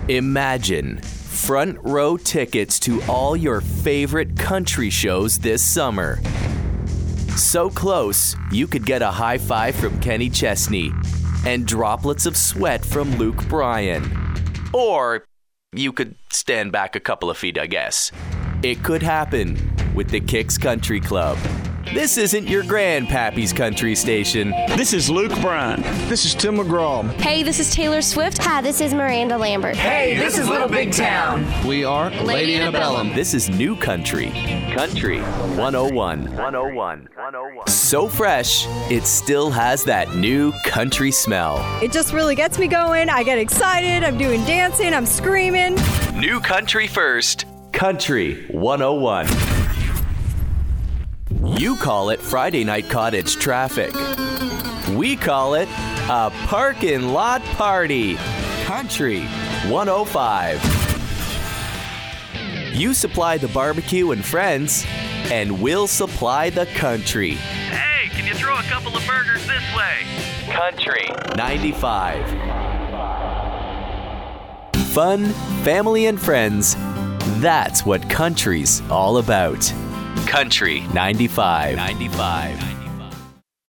Imagine front row tickets to all your favorite country shows this summer. So close, you could get a high five from Kenny Chesney and droplets of sweat from Luke Bryan. Or you could stand back a couple of feet, I guess. It could happen with the Kicks Country Club. This isn't your grandpappy's country station. This is Luke Bryan. This is Tim McGraw. Hey, this is Taylor Swift. Hi, this is Miranda Lambert. Hey, this is Little Big Town. We are Lady Antebellum. This is New Country. Country 101. So fresh, it still has that new country smell. It just really gets me going. I get excited. I'm doing dancing. I'm screaming. New Country first. Country 101. You call it Friday night cottage traffic. We call it a parking lot party. Country 105. You supply the barbecue and friends, and we'll supply the country. Hey, can you throw a couple of burgers this way? Country 95. Fun, family, and friends. That's what country's all about. Country 95.